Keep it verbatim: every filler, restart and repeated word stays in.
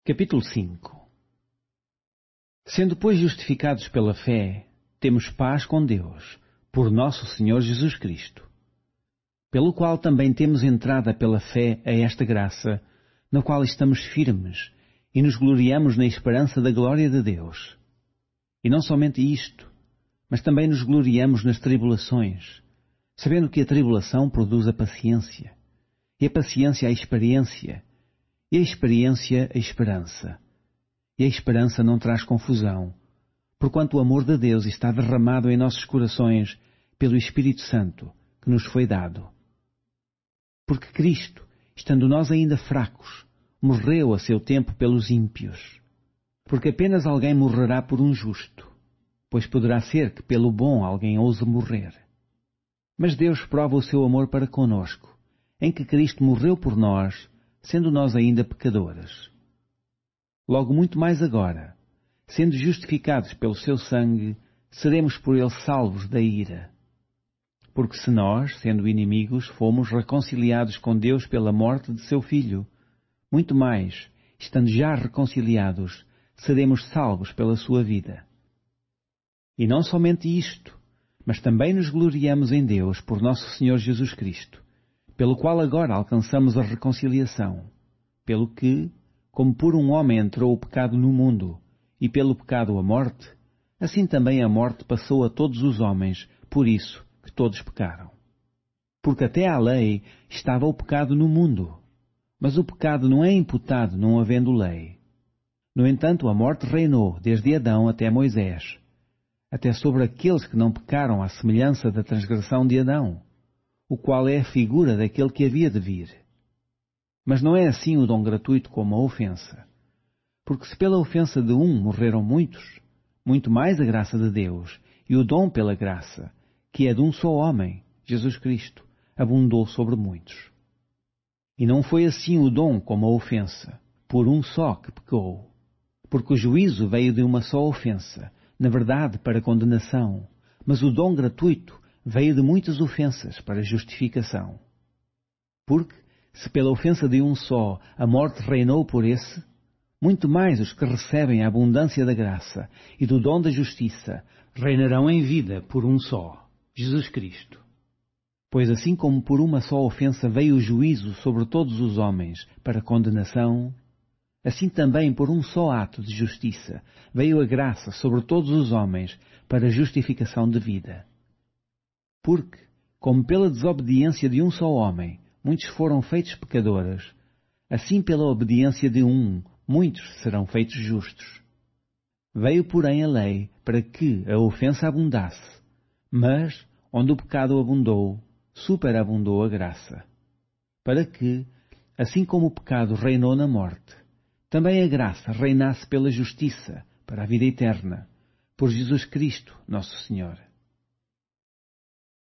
Capítulo cinco. Sendo, pois, justificados pela fé, temos paz com Deus, por nosso Senhor Jesus Cristo, pelo qual também temos entrada pela fé a esta graça, na qual estamos firmes e nos gloriamos na esperança da glória de Deus. E não somente isto, mas também nos gloriamos nas tribulações, sabendo que a tribulação produz a paciência, e a paciência a experiência, e a experiência a esperança. E a esperança não traz confusão, porquanto o amor de Deus está derramado em nossos corações pelo Espírito Santo, que nos foi dado. Porque Cristo, estando nós ainda fracos, morreu a seu tempo pelos ímpios. Porque apenas alguém morrerá por um justo, pois poderá ser que pelo bom alguém ouse morrer. Mas Deus prova o seu amor para conosco, em que Cristo morreu por nós, sendo nós ainda pecadores. Logo muito mais agora, sendo justificados pelo seu sangue, seremos por ele salvos da ira. Porque se nós, sendo inimigos, fomos reconciliados com Deus pela morte de seu Filho, muito mais, estando já reconciliados, seremos salvos pela sua vida. E não somente isto, mas também nos gloriamos em Deus por nosso Senhor Jesus Cristo, pelo qual agora alcançamos a reconciliação, pelo que, como por um homem entrou o pecado no mundo, e pelo pecado a morte, assim também a morte passou a todos os homens, por isso que todos pecaram. Porque até à lei estava o pecado no mundo, mas o pecado não é imputado não havendo lei. No entanto, a morte reinou desde Adão até Moisés, até sobre aqueles que não pecaram à semelhança da transgressão de Adão, o qual é a figura daquele que havia de vir. Mas não é assim o dom gratuito como a ofensa. Porque se pela ofensa de um morreram muitos, muito mais a graça de Deus, e o dom pela graça, que é de um só homem, Jesus Cristo, abundou sobre muitos. E não foi assim o dom como a ofensa, por um só que pecou. Porque o juízo veio de uma só ofensa, na verdade para condenação, mas o dom gratuito veio de muitas ofensas para justificação. Porque, se pela ofensa de um só a morte reinou por esse, muito mais os que recebem a abundância da graça e do dom da justiça reinarão em vida por um só, Jesus Cristo. Pois assim como por uma só ofensa veio o juízo sobre todos os homens para condenação, assim também por um só ato de justiça veio a graça sobre todos os homens para justificação de vida. Porque, como pela desobediência de um só homem muitos foram feitos pecadores, assim pela obediência de um muitos serão feitos justos. Veio, porém, a lei para que a ofensa abundasse, mas, onde o pecado abundou, superabundou a graça. Para que, assim como o pecado reinou na morte, também a graça reinasse pela justiça para a vida eterna, por Jesus Cristo, nosso Senhor.